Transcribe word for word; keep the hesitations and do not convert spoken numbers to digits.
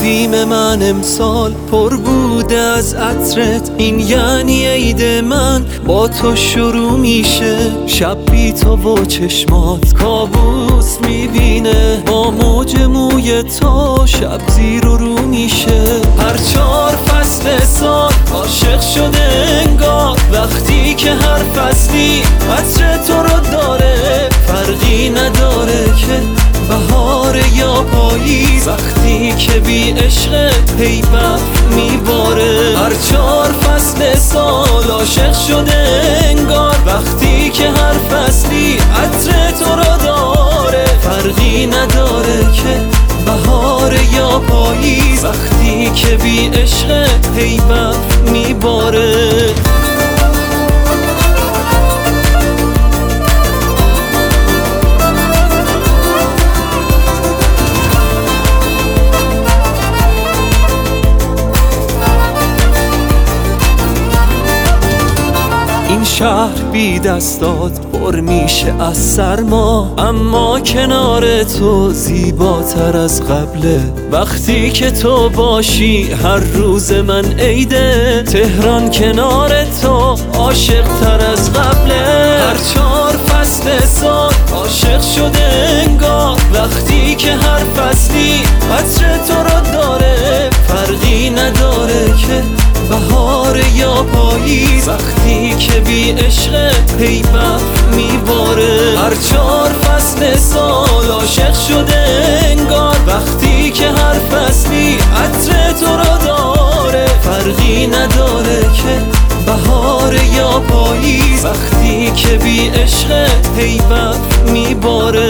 قدیم من امسال پر بوده از عطرت، این یعنی عید من با تو شروع میشه. شب بی تو و چشمات کابوس میبینه، با موج موی تو شب زیر و رو میشه. هر چهار فصل سال عاشق شده انگار، وقتی که هر فصلی عطر تو رو داره. فرقی نداره که بهار یا پاییز، وقتی که بی عشق هی برف میباره. هر چهار فصل سال عاشق شده انگار، وقتی که هر فصلی عطر تو رو داره. فرقی نداره که بهار یا پاییز، وقتی که بی عشق هی برف میباره. این شهر بی دستات پر میشه از سرما، اما کنار تو زیباتر از قبله. وقتی که تو باشی هر روز من عیده، تهران کنار تو عاشق تر از قبله. هر چهار فصل سال عاشق شده انگار، وقتی که هر فصلی عطر تو رو داره. فرقی نداره که بهار یا پاییز، وقتی که بی عشق هی برف میباره. هر چهار فصل سال عاشق شده انگار، وقتی که هر فصلی عطر تو رو داره. فرقی نداره که بهار یا پاییز، وقتی که بی عشق هی برف میباره.